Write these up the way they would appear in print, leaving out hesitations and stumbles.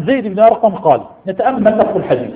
زيد بن أرقم قال: نتأمل لفظ الحديث.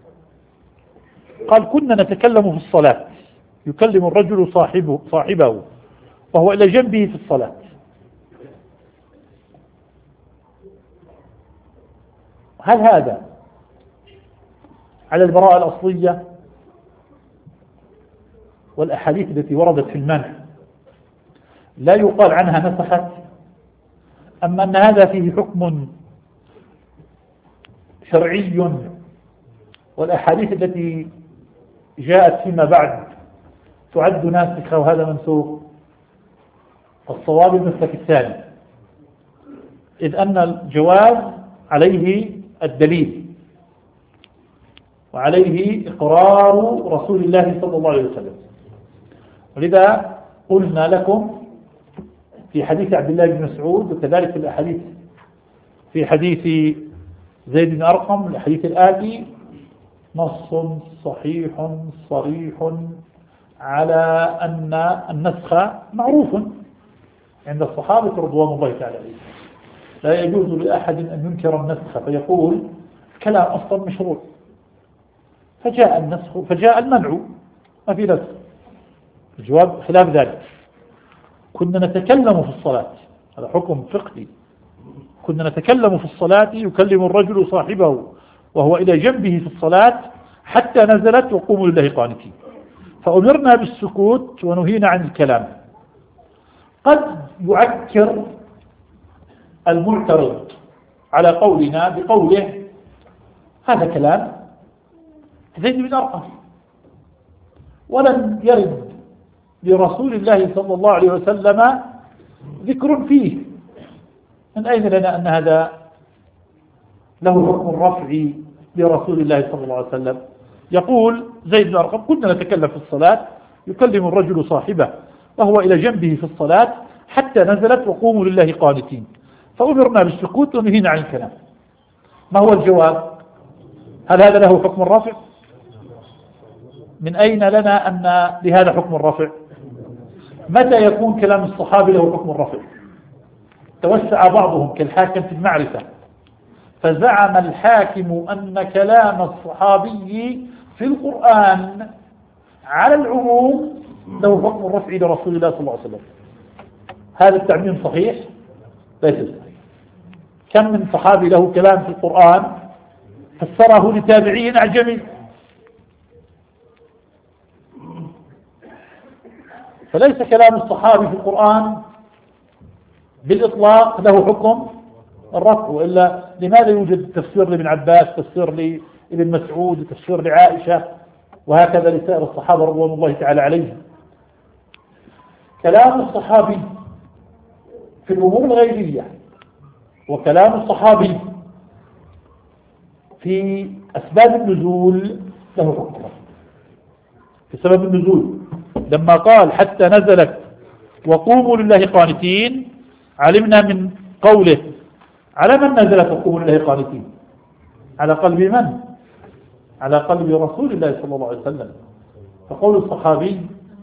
قال: كنا نتكلم في الصلاة يكلم الرجل صاحبه وهو إلى جنبه في الصلاة. هل هذا على البراءة الأصلية والأحاديث التي وردت في المنع لا يقال عنها نسخت، أما أن هذا فيه حكم شرعي والأحاديث التي جاءت فيما بعد تعد ناسخة وهذا منسوخ؟ الصواب المسلك الثاني، إذ أن الجواز عليه الدليل وعليه إقرار رسول الله صلى الله عليه وسلم. ولذا قلنا لكم في حديث عبد الله بن مسعود وكذلك في الأحاديث في حديث زيد بن أرقم الحديث الآتي نص صحيح صريح على أن النسخ معروف عند الصحابة رضوان الله تعالى عليهم، لا يجوز لأحد أن ينكر النسخ فيقول كلام أصلا مشروع، فجاء النسخ فجاء المنع ما في نسخ. الجواب خلاف ذلك. كنا نتكلم في الصلاة، هذا حكم فقهي، كنا نتكلم في الصلاة يكلم الرجل صاحبه وهو إلى جنبه في الصلاة حتى نزلت وقوموا لله قانتين، فأمرنا بالسكوت ونهينا عن الكلام. قد يعكر المعترض على قولنا بقوله هذا كلام زيد بن أرقم ولم يرد لرسول الله صلى الله عليه وسلم ذكر فيه، من أين لنا أن هذا له حكم الرفع لرسول الله صلى الله عليه وسلم؟ يقول زيد بن أرقم: كنا نتكلم في الصلاة يكلم الرجل صاحبه وهو إلى جنبه في الصلاة حتى نزلت وقوموا لله قانتين، فأمرنا بالسكوت ونهينا عن الكلام. ما هو الجواب؟ هل هذا له حكم الرفع؟ من أين لنا أن لهذا حكم الرفع؟ متى يكون كلام الصحابي له حكم الرفع؟ توسع بعضهم كالحاكم في المعرفة فزعم الحاكم أن كلام الصحابي في القرآن على العموم له حكم الرفع لرسول الله صلى الله عليه وسلم. هذا التعميم صحيح؟ ليس صحيح. كم من صحابي له كلام في القرآن فسره لتابعي أعجمي، فليس كلام الصحابي في القرآن بالإطلاق له حكم الرفع. وإلا لماذا يوجد تفسير لابن عباس، تفسير لابن مسعود، تفسير لعائشة، وهكذا لسائر الصحابة رضوان الله تعالى عليهم؟ كلام الصحابي في الأمور الغيبية وكلام الصحابي في أسباب النزول له حكم الرفع. في سبب النزول لما قال حتى نزلت وقوموا لله قانتين علمنا من قوله على من نزلت وقوموا لله قانتين؟ على قلب من؟ على قلب رسول الله صلى الله عليه وسلم. فقول الصحابي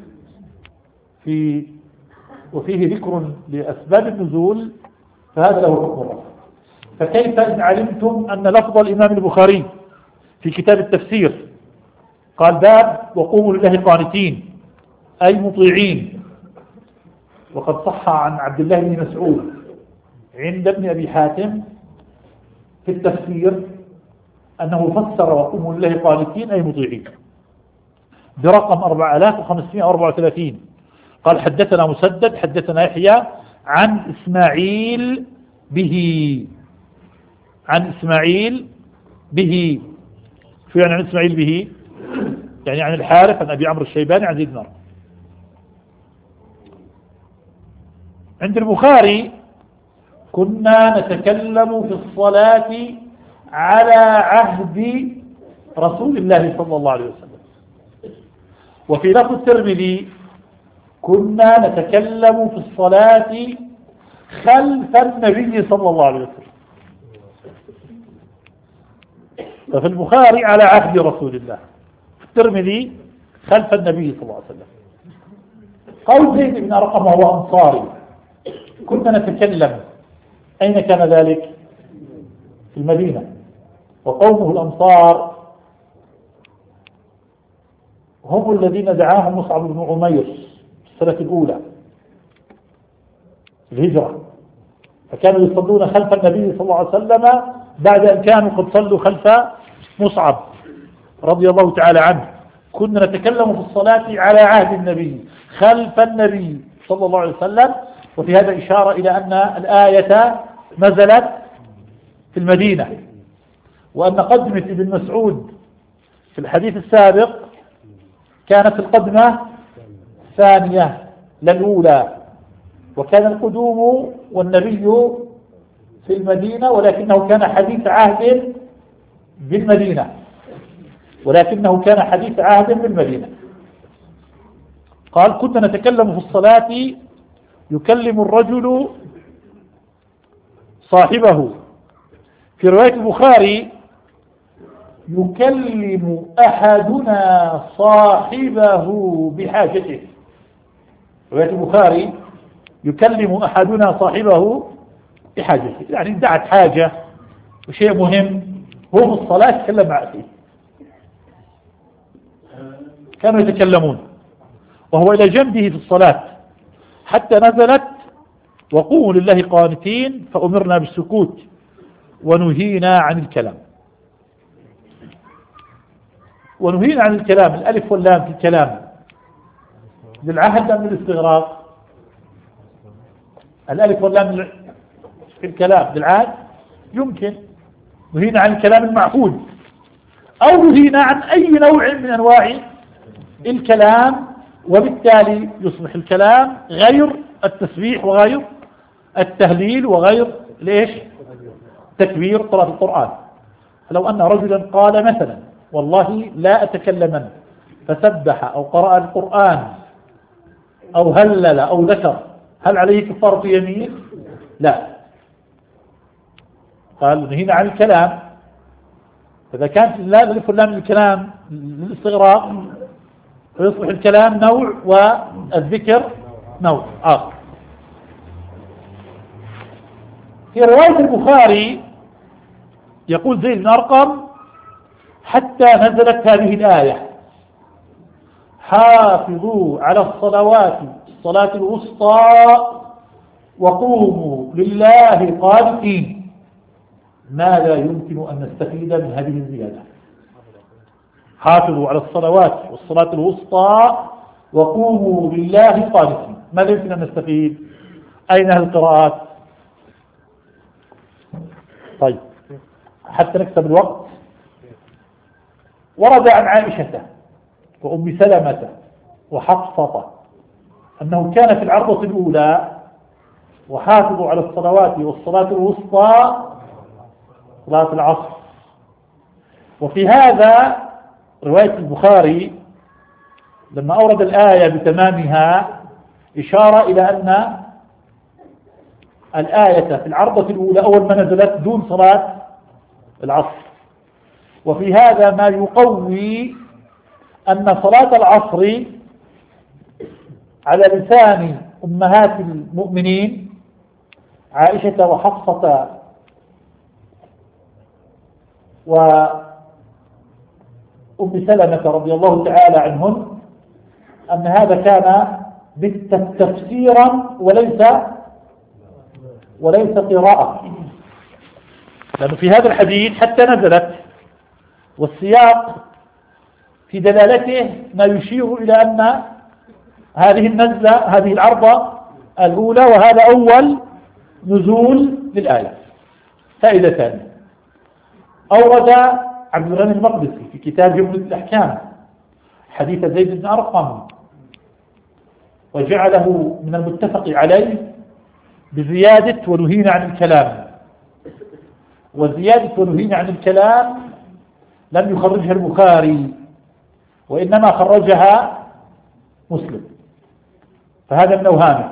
وفيه ذكر لأسباب النزول فهذا له حكم الرفع. فكيف إن علمتم أن لفظ الإمام البخاري في كتاب التفسير قال باب وقوموا لله قانتين أي مطيعين، وقد صح عن عبد الله بن مسعود عند ابن أبي حاتم في التفسير أنه فسر وقوموا لله قانتين أي مطيعين برقم 4534. قال حدثنا مسدد حدثنا يحيى عن إسماعيل به شو يعني عن إسماعيل به؟ يعني عن الحارث عن أبي عمرو الشيباني عن زيد بن أرقم. عند البخاري كنا نتكلم في الصلاة على عهد رسول الله صلى الله عليه وسلم. وفي لفظ الترمذي كنا نتكلم في الصلاة خلف النبي صلى الله عليه وسلم. ففي البخاري على عهد رسول الله، في الترمذي خلف النبي صلى الله عليه وسلم. قول زيد بن أرقم وهو أنصاري كنا نتكلم، أين كان ذلك؟ في المدينة، وقومه الأنصار هم الذين دعاهم مصعب بن عمير في السنة الأولى في الهجرة، فكانوا يصلون خلف النبي صلى الله عليه وسلم بعد أن كانوا قد صلوا خلف مصعب رضي الله تعالى عنه. كنا نتكلم في الصلاة على عهد النبي خلف النبي صلى الله عليه وسلم، وفي هذا إشارة إلى أن الآية نزلت في المدينة، وأن قدمة ابن مسعود في الحديث السابق كانت القدمة ثانية للأولى، وكان القدوم والنبي في المدينة، ولكنه كان حديث عهد بالمدينة، قال كنا نتكلم في الصلاة يكلم الرجل صاحبه. في رواية البخاري يكلم أحدنا صاحبه بحاجته. رواية البخاري يكلم أحدنا صاحبه بحاجته، يعني دعت حاجة وشيء مهم هو في الصلاة يتكلم مع أخيه. كانوا يتكلمون وهو إلى جنبه في الصلاة حتى نزلت وقوموا لله قانتين فأمرنا بالسكوت ونهينا عن الكلام. الألف واللام في الكلام للعهد أم للاستغراق؟ الألف واللام في الكلام للعهد، يمكن نهينا عن الكلام المعهود أو نهينا عن أي نوع من أنواع الكلام، وبالتالي يصبح الكلام غير التسبيح وغير التهليل وغير ليش تكبير قراءة القرآن. لو أن رجلا قال مثلا والله لا أتكلمن، فسبح أو قرأ القرآن أو هلل أو ذكر، هل عليه كفارة يمين؟ لا. قال نهينا عن الكلام، فإذا كانت لا الألف واللام من الكلام للاستغراق فيصبح الكلام نوع والذكر نوع آخر. في رواية البخاري يقول زيد بن أرقم حتى نزلت هذه الآية حافظوا على الصلوات الصلاة الوسطى وقوموا لله قانتين. ماذا يمكن أن نستفيد من هذه الزيادة؟ حافظوا على الصلوات والصلاة الوسطى وقوموا لله قانتين، ماذا يمكن أن نستفيد؟ أين القراءات؟ طيب حتى نكسب الوقت، ورد عن عائشة وأم سلمة وحفصة أنه كان في العرضة الأولى وحافظوا على الصلوات والصلاة الوسطى صلاة العصر. وفي هذا رواية البخاري لما أورد الآية بتمامها إشارة إلى أن الآية في العرضة الأولى أول ما نزلت دون صلاة العصر، وفي هذا ما يقوي أن صلاة العصر على لسان أمهات المؤمنين عائشة وحفصة وأم سلمة رضي الله تعالى عنهن أن هذا كان تفسيرا وليس قراءة، لأنه في هذا الحديث حتى نزلت، والسياق في دلالته ما يشير إلى أن هذه النزلة هذه العرضة الأولى وهذا أول نزول للآية. فائدة ثانية، أورد عبد الغني المقدسي في كتاب جملة الأحكام حديث زيد بن أرقم وجعله من المتفق عليه بزيادة ونهينا عن الكلام، وزيادة ونهينا عن الكلام لم يخرجها البخاري وإنما خرجها مسلم، فهذا من أوهامه.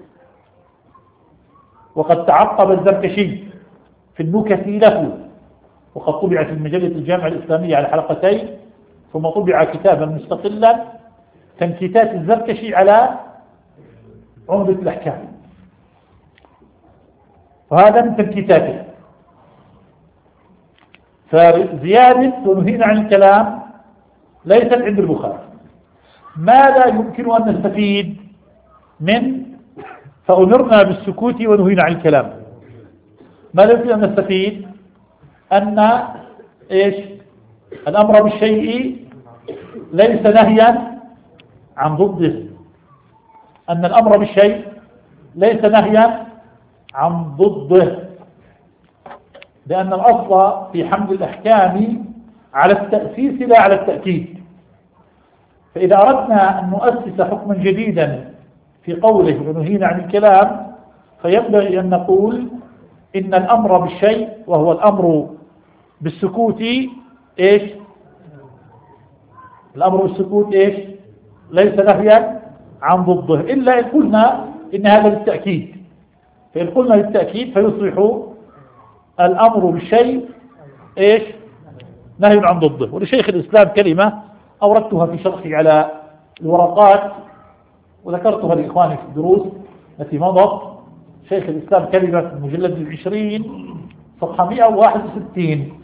وقد تعقب الزركشي في النكت له، وقد طبع في مجلة الجامعة الإسلامية على حلقتين، ثم طبع كتابا مستقلا تنكيتات الزركشي على عمدة الأحكام، وهذا من تنكيتاته. فزيادة ونهينا عن الكلام ليست عند البخاري. ماذا يمكن أن نستفيد من فأمرنا بالسكوت ونهينا عن الكلام؟ ماذا يمكن أن نستفيد؟ أن إيش؟ الأمر بالشيء ليس نهيا عن ضده، أن الأمر بالشيء ليس نهيا عن ضده، لأن الأصل في حمل الأحكام على التأسيس لا على التأكيد. فإذا أردنا أن نؤسس حكما جديدا في قوله ونهينا عن الكلام، فينبغي أن نقول إن الأمر بالشيء وهو الأمر بالسكوت إيش؟ الأمر بالسكوت إيش؟ ليس نهيا عن ضده، إلا إن قلنا إن هذا للتأكيد. فإن قلنا للتأكيد فيصبح الأمر بالشيء إيش؟ نهي عن ضده. ولشيخ الإسلام كلمة أوردتها في شرحي على الورقات وذكرتها لإخواني في الدروس التي مضت. شيخ الإسلام كلمة في المجلد 20 صفحة 161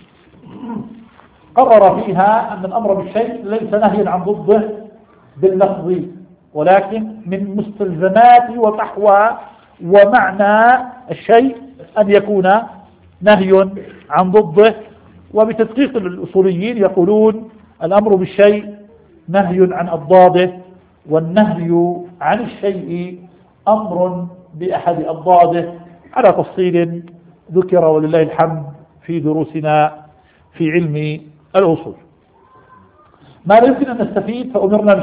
قرر فيها أن الأمر بالشيء ليس نهيا عن ضده باللفظ، ولكن من مستلزمات وفحوى ومعنى الشيء أن يكون نهي عن ضده. وبتدقيق الأصوليين يقولون الأمر بالشيء نهي عن أضداده، والنهي عن الشيء أمر بأحد أضداده، على تفصيل ذكر ولله الحمد في دروسنا في علم الأصول. ما يمكن أن نستفيد؟ فأمرنا